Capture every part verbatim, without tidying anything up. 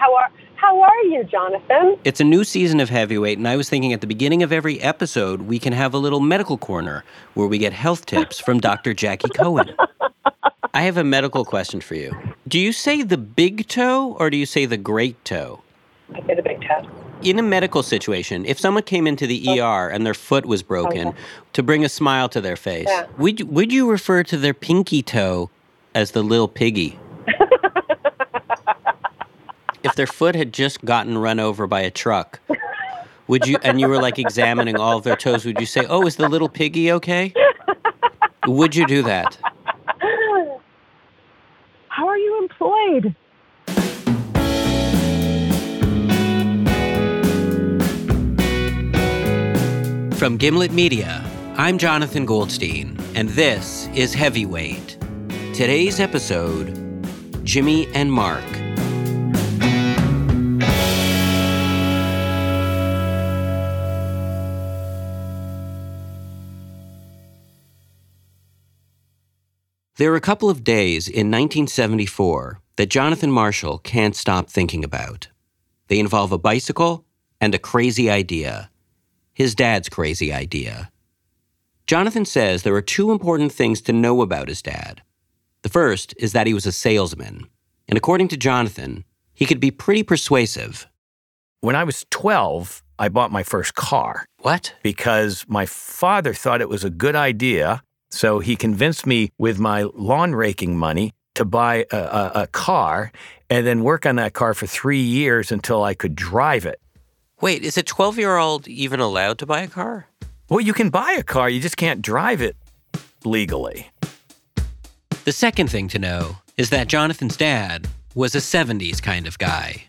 How are How are you, Jonathan? It's a new season of Heavyweight, and I was thinking at the beginning of every episode, we can have a little medical corner where we get health tips from Doctor Jackie Cohen. I have a medical question for you. Do you say the big toe or do you say the great toe? I say the big toe. In a medical situation, if someone came into the E R and their foot was broken, Okay. to bring a smile to their face, Yeah. would you, would you refer to their pinky toe as the little piggy? If their foot had just gotten run over by a truck, would you, and you were like examining all of their toes, would you say, "Oh, is the little piggy okay?" Would you do that? How are you employed? From Gimlet Media, I'm Jonathan Goldstein, and this is Heavyweight. Today's episode, Jimmy and Mark. There are a couple of days in nineteen seventy-four that Jonathan Marshall can't stop thinking about. They involve a bicycle and a crazy idea. His dad's crazy idea. Jonathan says there are two important things to know about his dad. The first is that he was a salesman, and according to Jonathan, he could be pretty persuasive. When I was twelve, I bought my first car. What? Because my father thought it was a good idea. So he convinced me with my lawn raking money to buy a, a, a car and then work on that car for three years until I could drive it. Wait, is a twelve-year-old even allowed to buy a car? Well, you can buy a car, you just can't drive it legally. The second thing to know is that Jonathan's dad was a seventies kind of guy.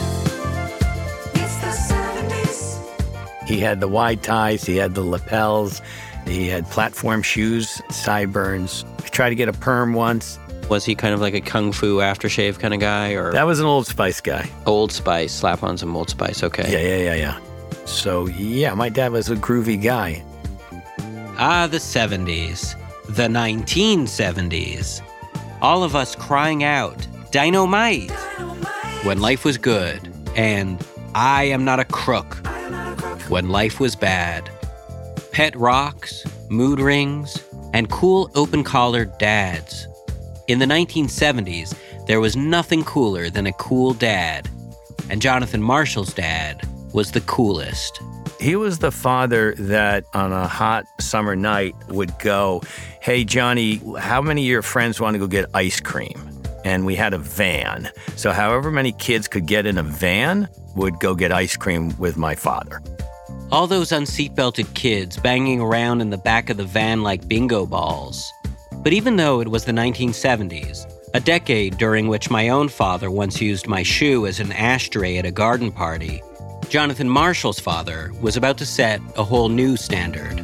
It's the seventies. He had the wide ties, he had the lapels, he had platform shoes, sideburns. I tried to get a perm once. Was he kind of like a kung fu aftershave kind of guy, or That was an Old Spice guy. Old Spice, slap on some Old Spice, okay. Yeah, yeah, yeah, yeah. So, yeah, my dad was a groovy guy. Ah, the seventies. The nineteen seventies. All of us crying out, "Dynamite!" when life was good, and "I am not a crook" when life was bad. Pet rocks, mood rings, and cool open-collared dads. In the nineteen seventies, there was nothing cooler than a cool dad, and Jonathan Marshall's dad was the coolest. He was the father that on a hot summer night would go, "Hey, Johnny, how many of your friends want to go get ice cream?" And we had a van. So however many kids could get in a van would go get ice cream with my father. All those unseatbelted kids banging around in the back of the van like bingo balls. But even though it was the nineteen seventies, a decade during which my own father once used my shoe as an ashtray at a garden party, Jonathan Marshall's father was about to set a whole new standard.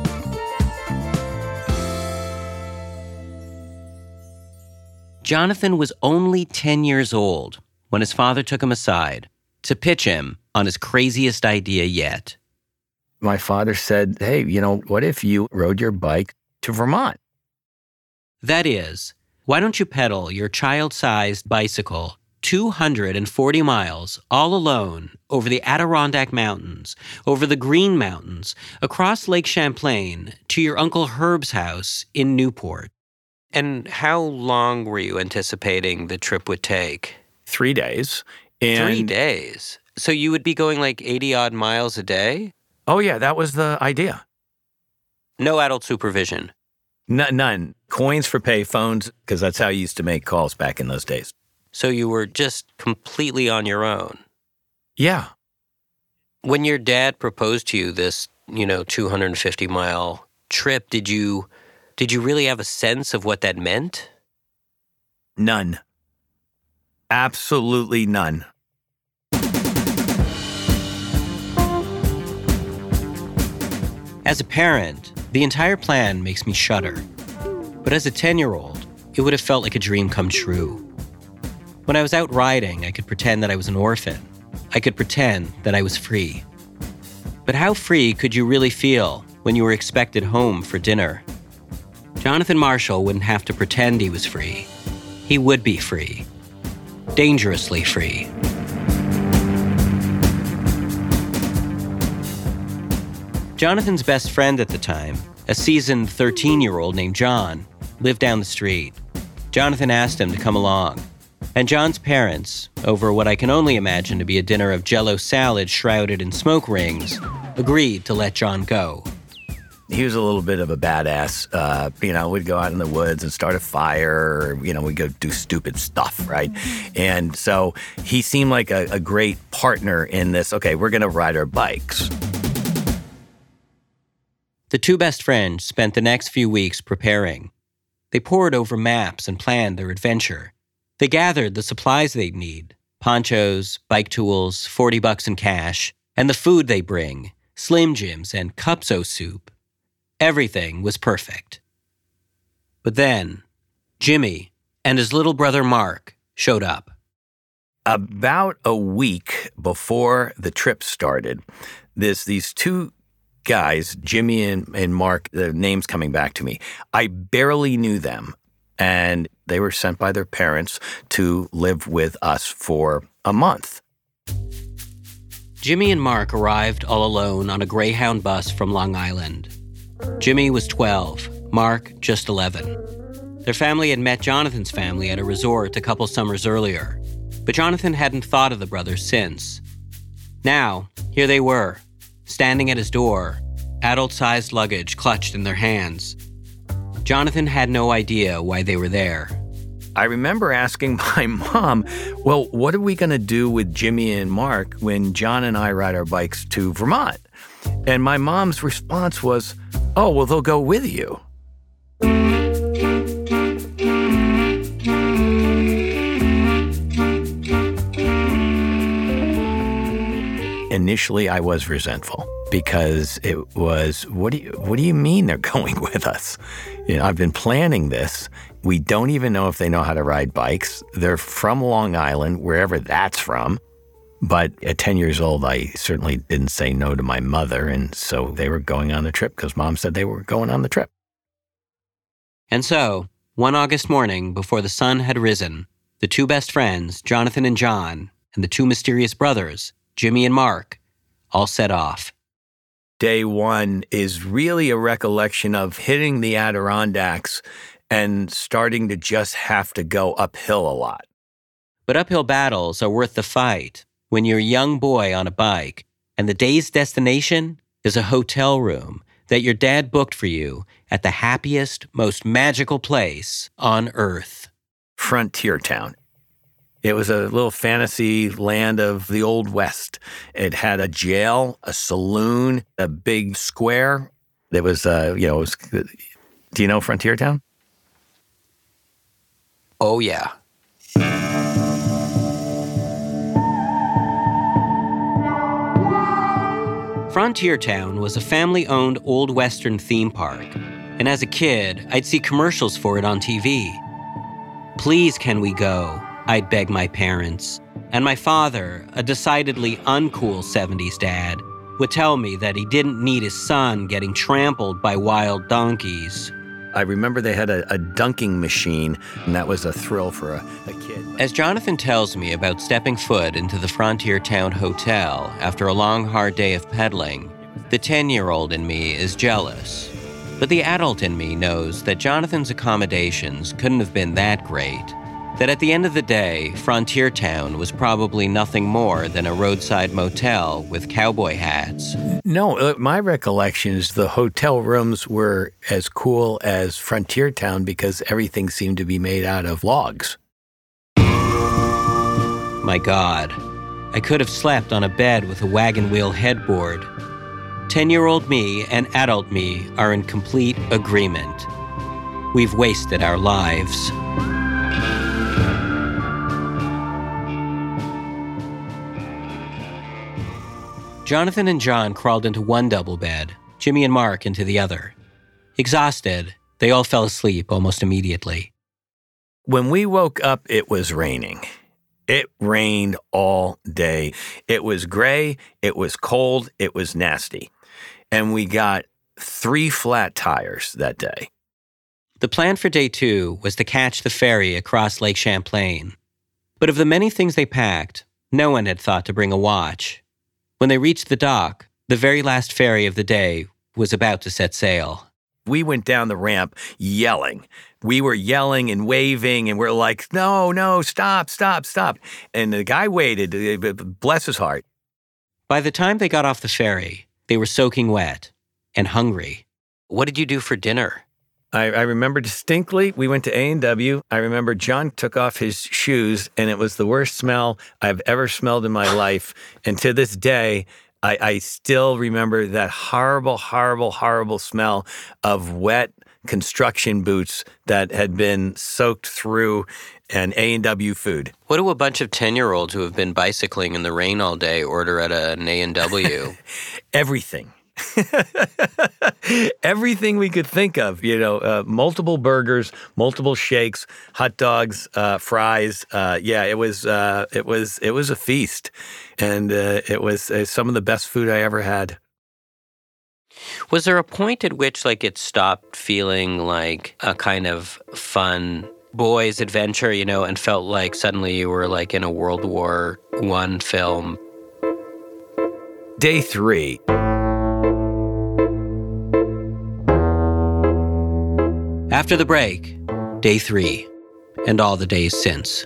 Jonathan was only ten years old when his father took him aside to pitch him on his craziest idea yet. My father said, "Hey, you know, what if you rode your bike to Vermont?" That is, why don't you pedal your child-sized bicycle two hundred forty miles all alone over the Adirondack Mountains, over the Green Mountains, across Lake Champlain to your Uncle Herb's house in Newport? And how long were you anticipating the trip would take? Three days. And Three days? So you would be going like eighty-odd miles a day? Oh, yeah, that was the idea. No adult supervision? N- none. Coins for pay phones, because that's how you used to make calls back in those days. So you were just completely on your own? Yeah. When your dad proposed to you this, you know, two hundred fifty mile trip, did you did you really have a sense of what that meant? None. Absolutely none. As a parent, the entire plan makes me shudder. But as a ten-year-old, it would have felt like a dream come true. When I was out riding, I could pretend that I was an orphan. I could pretend that I was free. But how free could you really feel when you were expected home for dinner? Jonathan Marshall wouldn't have to pretend he was free. He would be free. Dangerously free. Jonathan's best friend at the time, a seasoned thirteen-year-old named John, lived down the street. Jonathan asked him to come along, and John's parents, over what I can only imagine to be a dinner of Jell-O salad shrouded in smoke rings, agreed to let John go. He was a little bit of a badass. Uh, you know, we'd go out in the woods and start a fire, or, you know, we'd go do stupid stuff, right? And so he seemed like a, a great partner in this, okay, we're going to ride our bikes. The two best friends spent the next few weeks preparing. They pored over maps and planned their adventure. They gathered the supplies they'd need, ponchos, bike tools, forty bucks in cash, and the food they bring, Slim Jims and Cup-So soup. Everything was perfect. But then, Jimmy and his little brother Mark showed up. About a week before the trip started, there's these two guys, Jimmy and, and Mark, the names coming back to me. I barely knew them, and they were sent by their parents to live with us for a month. Jimmy and Mark arrived all alone on a Greyhound bus from Long Island. Jimmy was twelve, Mark just eleven. Their family had met Jonathan's family at a resort a couple summers earlier, but Jonathan hadn't thought of the brothers since. Now, here they were, standing at his door, adult-sized luggage clutched in their hands. Jonathan had no idea why they were there. I remember asking my mom, well, what are we going to do with Jimmy and Mark when John and I ride our bikes to Vermont? And my mom's response was, oh, well, they'll go with you. Initially, I was resentful because it was, what do you, what do you mean they're going with us? You know, I've been planning this. We don't even know if they know how to ride bikes. They're from Long Island, wherever that's from. But at ten years old, I certainly didn't say no to my mother, and so they were going on the trip because Mom said they were going on the trip. And so, one August morning before the sun had risen, the two best friends, Jonathan and John, and the two mysterious brothers, Jimmy and Mark, all set off. Day one is really a recollection of hitting the Adirondacks and starting to just have to go uphill a lot. But uphill battles are worth the fight when you're a young boy on a bike and the day's destination is a hotel room that your dad booked for you at the happiest, most magical place on Earth. Frontier Town. It was a little fantasy land of the Old West. It had a jail, a saloon, a big square. It was, uh, you know, it was, do you know Frontier Town? Oh, yeah. Frontier Town was a family-owned old Western theme park, and as a kid, I'd see commercials for it on T V. Please, can we go? I'd beg my parents. And my father, a decidedly uncool seventies dad, would tell me that he didn't need his son getting trampled by wild donkeys. I remember they had a, a dunking machine, and that was a thrill for a, a kid. As Jonathan tells me about stepping foot into the Frontier Town Hotel after a long, hard day of pedaling, the ten-year-old in me is jealous. But the adult in me knows that Jonathan's accommodations couldn't have been that great, that at the end of the day, Frontier Town was probably nothing more than a roadside motel with cowboy hats. No, uh, my recollection is the hotel rooms were as cool as Frontier Town because everything seemed to be made out of logs. My God, I could have slept on a bed with a wagon wheel headboard. Ten-year-old me and adult me are in complete agreement. We've wasted our lives. Jonathan and John crawled into one double bed, Jimmy and Mark into the other. Exhausted, they all fell asleep almost immediately. When we woke up, it was raining. It rained all day. It was gray, it was cold, it was nasty. And we got three flat tires that day. The plan for day two was to catch the ferry across Lake Champlain. But of the many things they packed, no one had thought to bring a watch. When they reached the dock, The very last ferry of the day was about to set sail. We went down the ramp yelling. We were yelling and waving, and we're like, no, no, stop, stop, stop. And the guy waited, bless his heart. By the time they got off the ferry, they were soaking wet and hungry. What did you do for dinner? I, I remember distinctly, we went to A and W. I remember John took off his shoes, and it was the worst smell I've ever smelled in my life. And to this day, I, I still remember that horrible, horrible, horrible smell of wet construction boots that had been soaked through an A and W food. What do a bunch of ten-year-olds who have been bicycling in the rain all day order at an A and W? Everything. Everything we could think of, you know, uh, multiple burgers, multiple shakes, hot dogs, uh, fries. Uh, yeah, it was, uh, it was, it was a feast, and uh, it was uh, some of the best food I ever had. Was there a point at which, like, it stopped feeling like a kind of fun boys' adventure, you know, and felt like suddenly you were like in a World War One film? Day three. After the break, day three, and all the days since.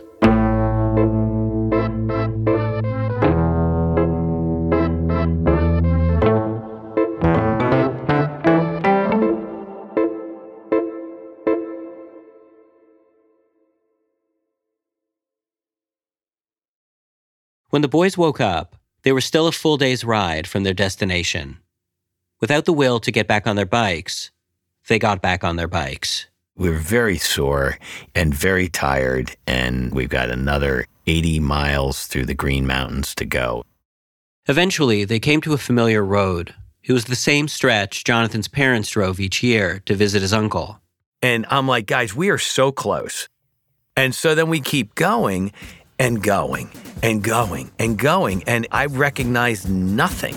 When the boys woke up, they were still a full day's ride from their destination. Without the will to get back on their bikes, they got back on their bikes. We were very sore and very tired, and we've got another eighty miles through the Green Mountains to go. Eventually, they came to a familiar road. It was the same stretch Jonathan's parents drove each year to visit his uncle. And I'm like, guys, we are so close. And so then we keep going and going and going and going, and I recognize nothing.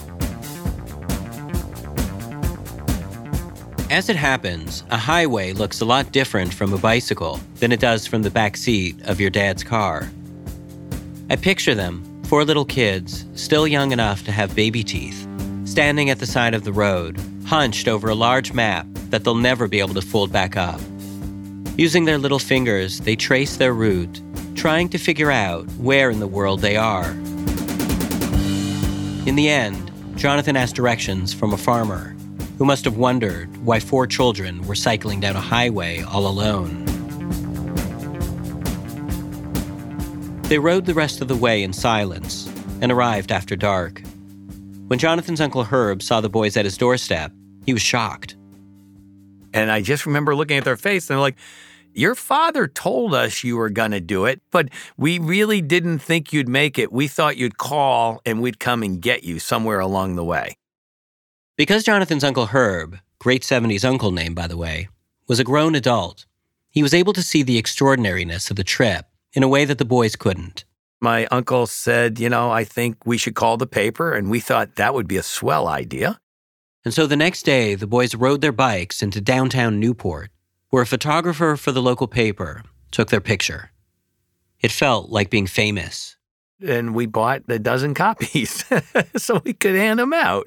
As it happens, a highway looks a lot different from a bicycle than it does from the back seat of your dad's car. I picture them, four little kids, still young enough to have baby teeth, standing at the side of the road, hunched over a large map that they'll never be able to fold back up. Using their little fingers, they trace their route, trying to figure out where in the world they are. In the end, Jonathan asked directions from a farmer, who must have wondered why four children were cycling down a highway all alone. They rode the rest of the way in silence and arrived after dark. When Jonathan's Uncle Herb saw the boys at his doorstep, he was shocked. And I just remember looking at their face, and they're like, your father told us you were going to do it, but we really didn't think you'd make it. We thought you'd call and we'd come and get you somewhere along the way. Because Jonathan's Uncle Herb, great seventies uncle name, by the way, was a grown adult, he was able to see the extraordinariness of the trip in a way that the boys couldn't. My uncle said, you know, I think we should call the paper, and we thought that would be a swell idea. And so the next day, the boys rode their bikes into downtown Newport, where a photographer for the local paper took their picture. It felt like being famous. And we bought a dozen copies so we could hand them out.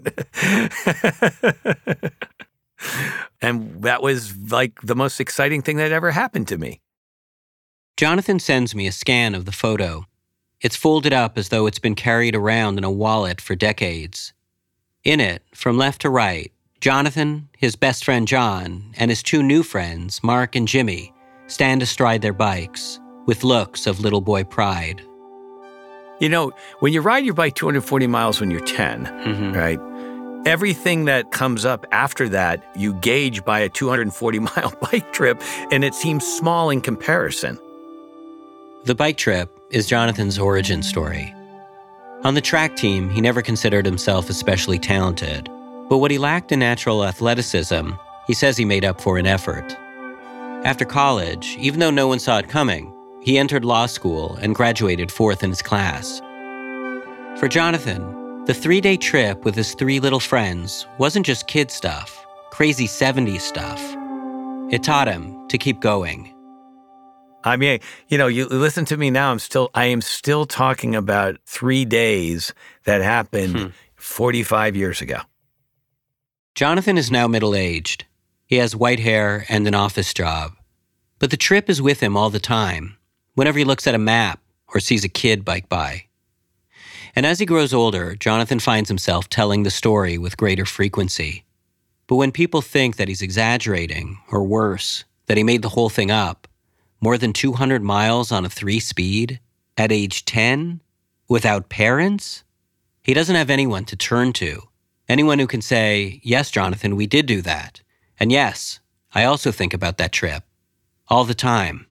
And that was like the most exciting thing that ever happened to me. Jonathan sends me a scan of the photo. It's folded up as though it's been carried around in a wallet for decades. In it, from left to right, Jonathan, his best friend John, and his two new friends, Mark and Jimmy, stand astride their bikes with looks of little boy pride. You know, when you ride your bike two hundred forty miles when you're ten, mm-hmm. right, everything that comes up after that, you gauge by a two hundred forty mile bike trip, and it seems small in comparison. The bike trip is Jonathan's origin story. On the track team, he never considered himself especially talented, but what he lacked in natural athleticism, he says he made up for in effort. After college, even though no one saw it coming, he entered law school and graduated fourth in his class. For Jonathan, the three-day trip with his three little friends wasn't just kid stuff, crazy seventies stuff. It taught him to keep going. I mean, you know, you listen to me now, I'm still, I am still talking about three days that happened hmm. forty-five years ago. Jonathan is now middle-aged. He has white hair and an office job. But the trip is with him all the time, whenever he looks at a map or sees a kid bike by. And as he grows older, Jonathan finds himself telling the story with greater frequency. But when people think that he's exaggerating, or worse, that he made the whole thing up, more than two hundred miles on a three-speed, at age ten, without parents, he doesn't have anyone to turn to. Anyone who can say, yes, Jonathan, we did do that. And yes, I also think about that trip. All the time.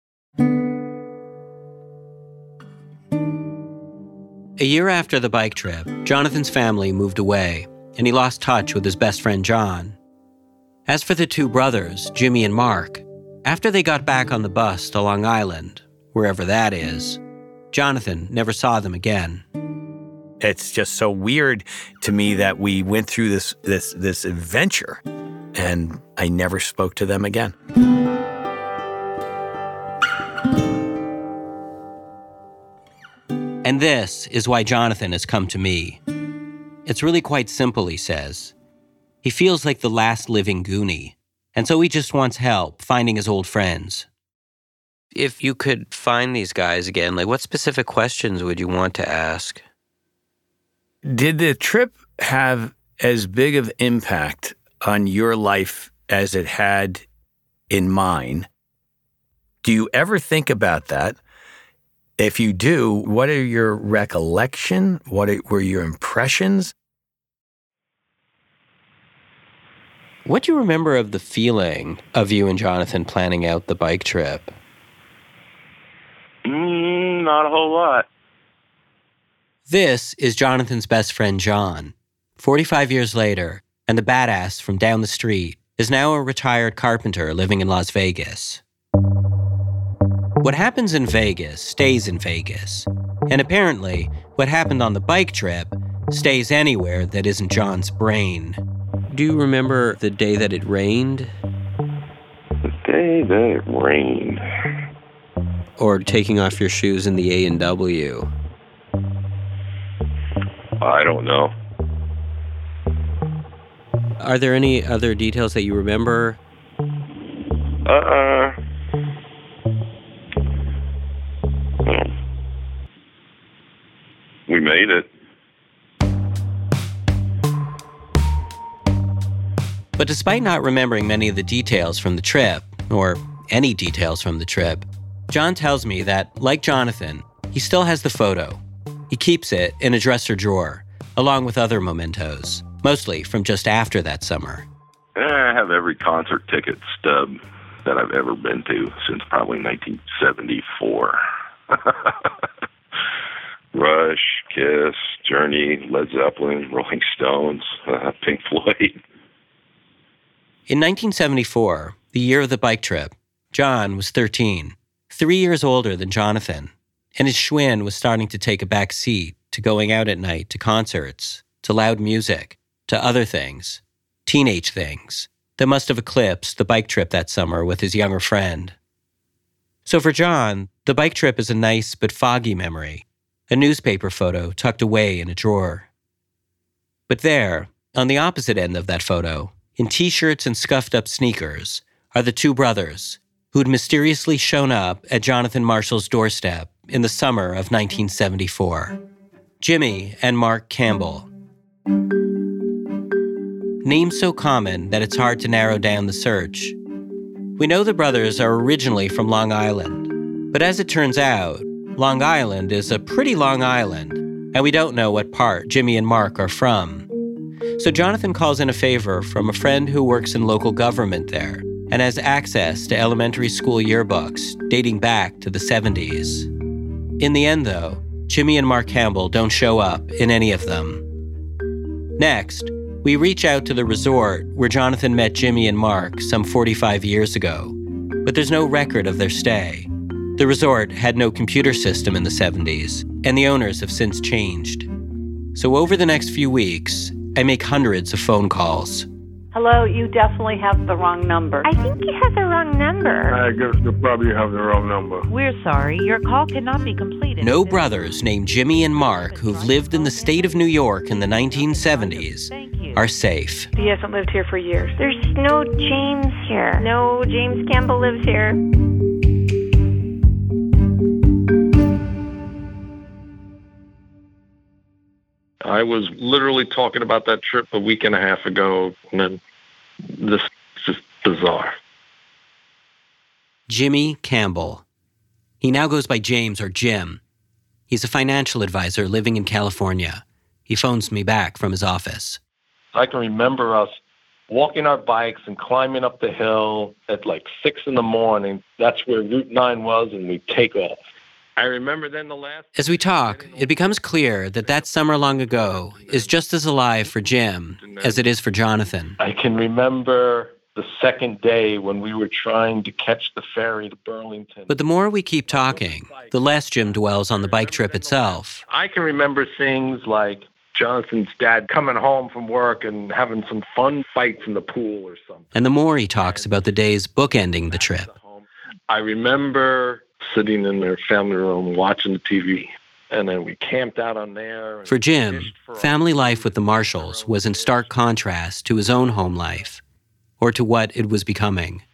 A year after the bike trip, Jonathan's family moved away, and he lost touch with his best friend John. As for the two brothers, Jimmy and Mark, after they got back on the bus to Long Island, wherever that is, Jonathan never saw them again. It's just so weird to me that we went through this this this adventure, and I never spoke to them again. And this is why Jonathan has come to me. It's really quite simple, he says. He feels like the last living Goonie, and so he just wants help finding his old friends. If you could find these guys again, like what specific questions would you want to ask? Did the trip have as big of impact on your life as it had in mine? Do you ever think about that? If you do, what are your recollection? What are, were your impressions? What do you remember of the feeling of you and Jonathan planning out the bike trip? Mm, not a whole lot. This is Jonathan's best friend, John. forty-five years later, and the badass from down the street is now a retired carpenter living in Las Vegas. What happens in Vegas stays in Vegas. And apparently, what happened on the bike trip stays anywhere that isn't John's brain. Do you remember the day that it rained? The day that it rained. Or taking off your shoes in the A and W? I don't know. Are there any other details that you remember? Uh-uh. Well, we made it. But despite not remembering many of the details from the trip, or any details from the trip, John tells me that, like Jonathan, he still has the photo. He keeps it in a dresser drawer, along with other mementos, mostly from just after that summer. I have every concert ticket stub that I've ever been to since probably nineteen seventy-four. Rush, Kiss, Journey, Led Zeppelin, Rolling Stones, uh, Pink Floyd. In nineteen seventy-four, the year of the bike trip, John was thirteen, three years older than Jonathan, and his Schwinn was starting to take a back seat to going out at night to concerts, to loud music, to other things, teenage things, that must have eclipsed the bike trip that summer with his younger friend. So for John, the bike trip is a nice but foggy memory, a newspaper photo tucked away in a drawer. But there, on the opposite end of that photo, in t-shirts and scuffed-up sneakers, are the two brothers who'd mysteriously shown up at Jonathan Marshall's doorstep in the summer of nineteen seventy-four. Jimmy and Mark Campbell. Names so common that it's hard to narrow down the search. We know the brothers are originally from Long Island, but as it turns out, Long Island is a pretty long island, and we don't know what part Jimmy and Mark are from. So Jonathan calls in a favor from a friend who works in local government there and has access to elementary school yearbooks dating back to the seventies. In the end, though, Jimmy and Mark Campbell don't show up in any of them. Next, we reach out to the resort where Jonathan met Jimmy and Mark some forty-five years ago, but there's no record of their stay. The resort had no computer system in the seventies, and the owners have since changed. So over the next few weeks, I make hundreds of phone calls. Hello, you definitely have the wrong number. I think you have the wrong number. I guess you probably have the wrong number. We're sorry, your call cannot be completed. No brothers named Jimmy and Mark who've lived in the state of New York in the nineteen seventies are safe. He hasn't lived here for years. There's no James here. No James Campbell lives here. I was literally talking about that trip a week and a half ago, and then this is just bizarre. Jimmy Campbell. He now goes by James or Jim. He's a financial advisor living in California. He phones me back from his office. I can remember us walking our bikes and climbing up the hill at like six in the morning. That's where Route nine was, and we take off. I remember then the last... As we talk, it becomes clear that that summer long ago is just as alive for Jim as it is for Jonathan. I can remember the second day when we were trying to catch the ferry to Burlington. But the more we keep talking, the less Jim dwells on the bike trip itself. I can remember things like Jonathan's dad coming home from work and having some fun fights in the pool or something. And the more he talks about the days bookending the trip. I remember sitting in their family room watching the T V, and then we camped out on there. For Jim, family life with the Marshalls was in stark contrast to his own home life, or to what it was becoming.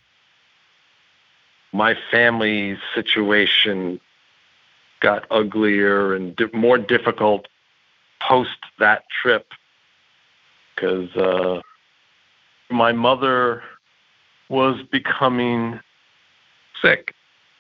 My family situation got uglier and di- more difficult post that trip because uh, my mother was becoming sick.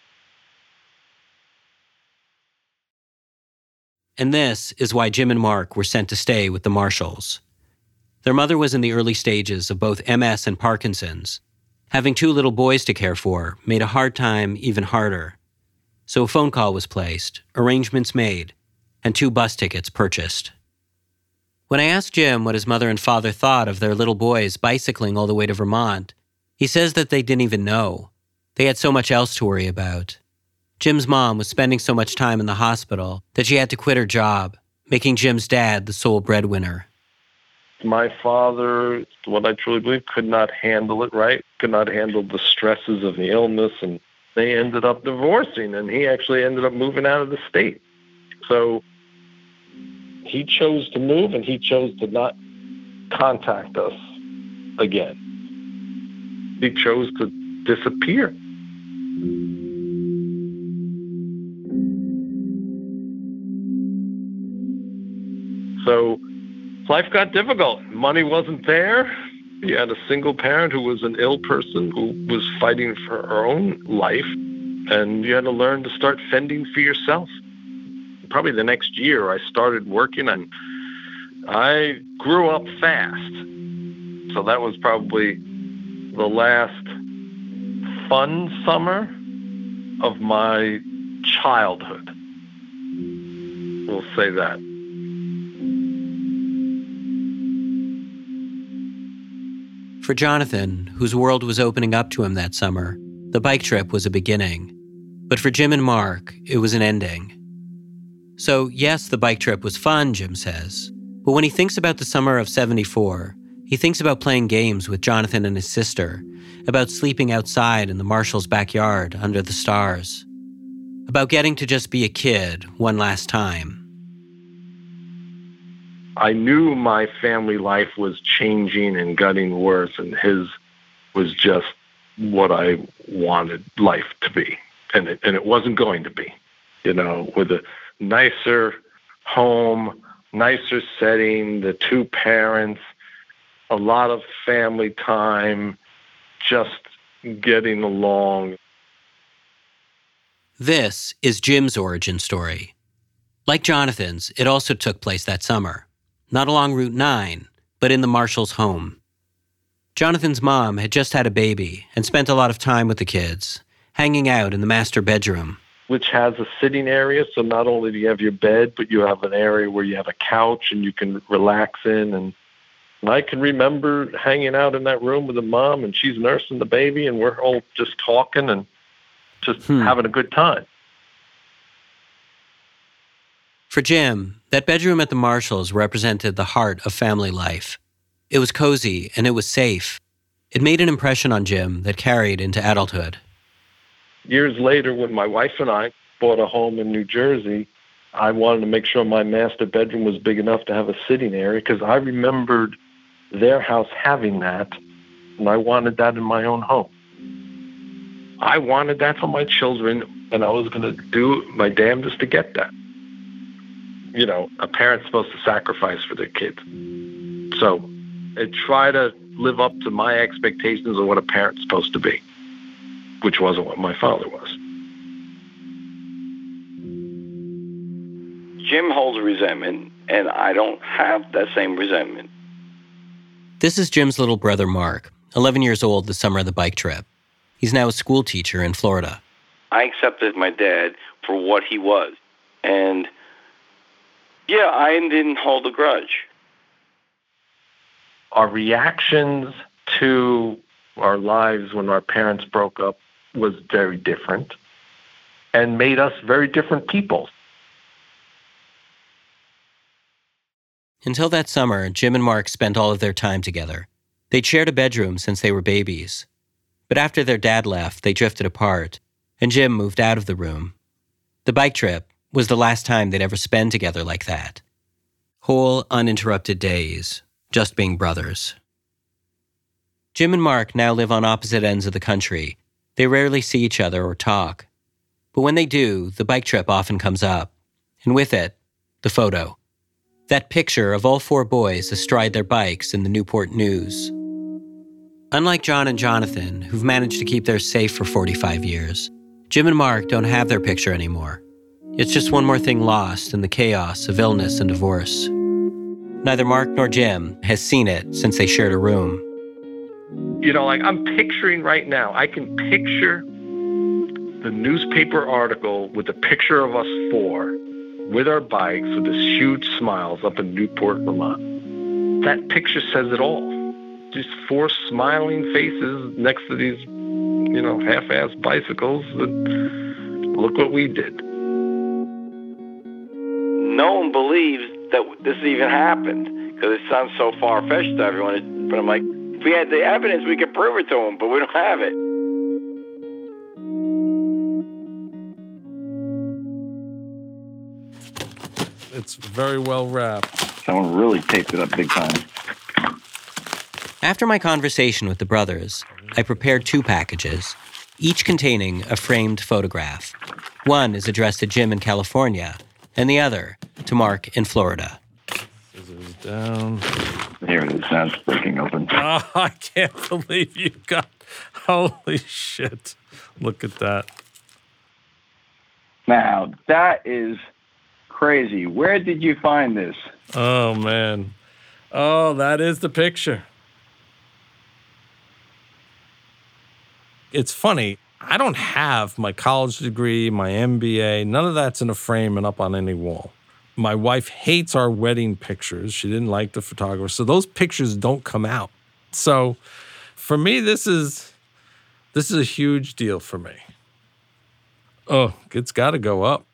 And this is why Jim and Mark were sent to stay with the Marshalls. Their mother was in the early stages of both M S and Parkinson's. Having two little boys to care for made a hard time even harder. So a phone call was placed, arrangements made, and two bus tickets purchased. When I asked Jim what his mother and father thought of their little boys bicycling all the way to Vermont, he says that they didn't even know. They had so much else to worry about. Jim's mom was spending so much time in the hospital that she had to quit her job, making Jim's dad the sole breadwinner. My father, what I truly believe, could not handle it right, could not handle the stresses of the illness, and they ended up divorcing, and he actually ended up moving out of the state. So he chose to move, and he chose to not contact us again. He chose to disappear. So life got difficult. Money wasn't there. You had a single parent who was an ill person who was fighting for her own life, and you had to learn to start fending for yourself. Probably the next year I started working, and I grew up fast. So that was probably the last fun summer of my childhood. We'll say that. For Jonathan, whose world was opening up to him that summer, the bike trip was a beginning. But for Jim and Mark, it was an ending. So yes, the bike trip was fun, Jim says. But when he thinks about the summer of seventy-four, he thinks about playing games with Jonathan and his sister, about sleeping outside in the Marshall's backyard under the stars, about getting to just be a kid one last time. I knew my family life was changing and getting worse, and his was just what I wanted life to be. And it, and it wasn't going to be, you know, with a nicer home, nicer setting, the two parents, a lot of family time, just getting along. This is Jim's origin story. Like Jonathan's, it also took place that summer. Not along Route nine, but in the Marshalls' home. Jonathan's mom had just had a baby and spent a lot of time with the kids, hanging out in the master bedroom. Which has a sitting area, so not only do you have your bed, but you have an area where you have a couch and you can relax in. And, and I can remember hanging out in that room with the mom, and she's nursing the baby, and we're all just talking and just hmm. having a good time. For Jim, that bedroom at the Marshalls represented the heart of family life. It was cozy and it was safe. It made an impression on Jim that carried into adulthood. Years later, when my wife and I bought a home in New Jersey, I wanted to make sure my master bedroom was big enough to have a sitting area because I remembered their house having that, and I wanted that in my own home. I wanted that for my children, and I was going to do my damnedest to get that. You know, a parent's supposed to sacrifice for their kids. So I try to live up to my expectations of what a parent's supposed to be, which wasn't what my father was. Jim holds resentment, and I don't have that same resentment. This is Jim's little brother, Mark, eleven years old the summer of the bike trip. He's now a school teacher in Florida. I accepted my dad for what he was. And, yeah, I didn't hold a grudge. Our reactions to our lives when our parents broke up was very different and made us very different people. Until that summer, Jim and Mark spent all of their time together. They'd shared a bedroom since they were babies. But after their dad left, they drifted apart, and Jim moved out of the room. The bike trip was the last time they'd ever spend together like that. Whole, uninterrupted days, just being brothers. Jim and Mark now live on opposite ends of the country. They rarely see each other or talk. But when they do, the bike trip often comes up. And with it, the photo. That picture of all four boys astride their bikes in the Newport News. Unlike John and Jonathan, who've managed to keep theirs safe for forty-five years, Jim and Mark don't have their picture anymore. It's just one more thing lost in the chaos of illness and divorce. Neither Mark nor Jim has seen it since they shared a room. You know, like I'm picturing right now, I can picture the newspaper article with a picture of us four with our bikes with this huge smiles up in Newport, Vermont. That picture says it all. Just four smiling faces next to these, you know, half-assed bicycles. And look what we did. No one believes that this even happened because it sounds so far-fetched to everyone. But I'm like, if we had the evidence, we could prove it to them, but we don't have it. It's very well wrapped. Someone really taped it up big time. After my conversation with the brothers, I prepared two packages, each containing a framed photograph. One is addressed to Jim in California, and the other to Mark in Florida. Scissors down. Here it is. Now it's breaking open. Oh, I can't believe you got... Holy shit. Look at that. Now, that is crazy. Where did you find this? Oh, man. Oh, that is the picture. It's funny. I don't have my college degree, my M B A. None of that's in a frame and up on any wall. My wife hates our wedding pictures. She didn't like the photographer. So those pictures don't come out. So for me, this is this is a huge deal for me. Oh, it's got to go up.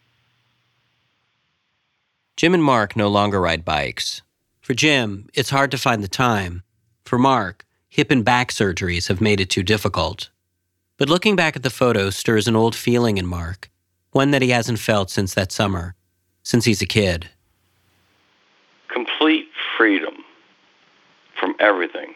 Jim and Mark no longer ride bikes. For Jim, it's hard to find the time. For Mark, hip and back surgeries have made it too difficult. But looking back at the photo stirs an old feeling in Mark, one that he hasn't felt since that summer, since he's a kid. Complete freedom from everything.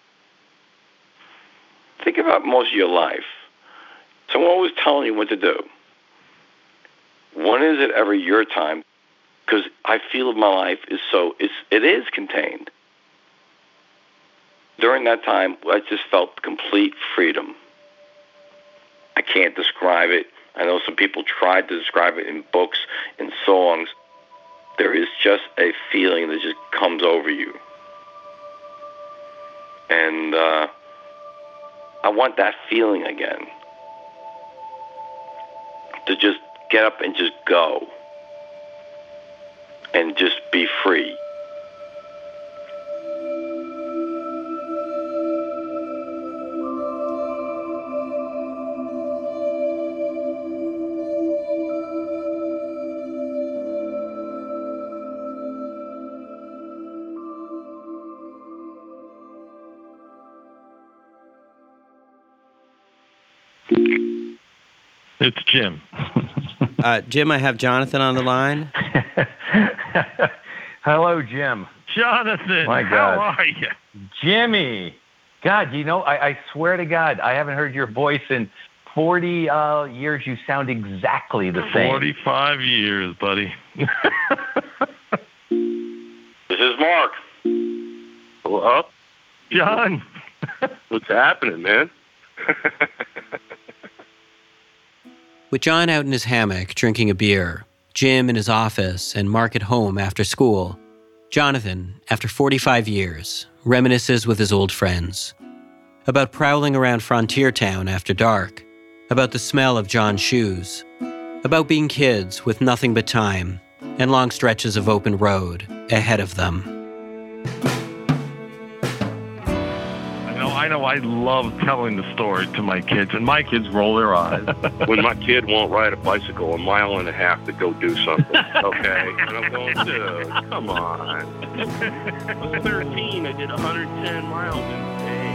Think about most of your life. Someone always telling you what to do. When is it ever your time? Because I feel my life is so, it's, it is contained. During that time, I just felt complete freedom. I can't describe it. I know some people tried to describe it in books, in songs. There is just a feeling that just comes over you. And uh, I want that feeling again. To just get up and just go. And just be free. It's Jim. uh, Jim, I have Jonathan on the line. Hello, Jim. Jonathan, My God. how are you? Jimmy. God, you know, I, I swear to God, I haven't heard your voice in forty uh, years. You sound exactly the same. forty-five years, buddy. This is Mark. Hello? John. What's happening, man? With John out in his hammock drinking a beer, Jim in his office, and Mark at home after school, Jonathan, after forty-five years, reminisces with his old friends about prowling around Frontier Town after dark, about the smell of John's shoes, about being kids with nothing but time and long stretches of open road ahead of them. I know, I know I love telling the story to my kids, and my kids roll their eyes. When my kid won't ride a bicycle a mile and a half to go do something, okay? And I'm going, dude, come on. I was thirteen. I did one hundred ten miles in a day.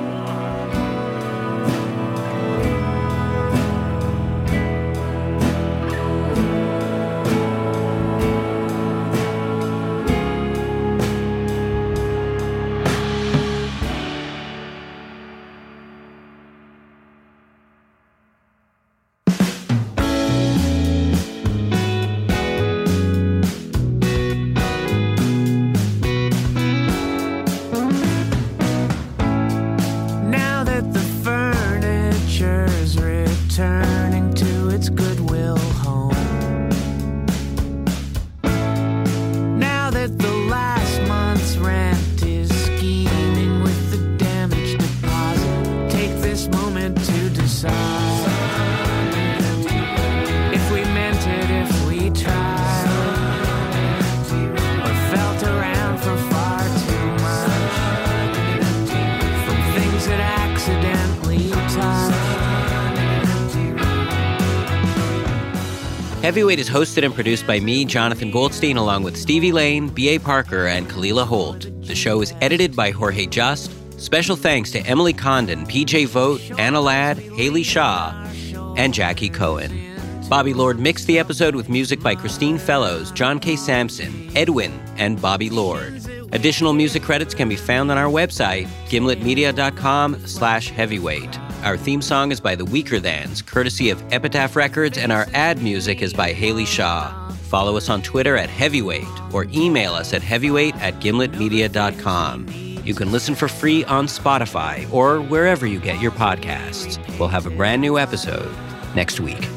Heavyweight is hosted and produced by me, Jonathan Goldstein, along with Stevie Lane, B A. Parker, and Kalila Holt. The show is edited by Jorge Just. Special thanks to Emily Condon, P J Vogt, Anna Ladd, Haley Shaw, and Jackie Cohen. Bobby Lord mixed the episode with music by Christine Fellows, John K. Sampson, Edwin, and Bobby Lord. Additional music credits can be found on our website, gimletmedia.com slash heavyweight. Our theme song is by The Weaker Thans, courtesy of Epitaph Records, and our ad music is by Haley Shaw. Follow us on Twitter at Heavyweight or email us at heavyweight at gimletmedia dot com. You can listen for free on Spotify or wherever you get your podcasts. We'll have a brand new episode next week.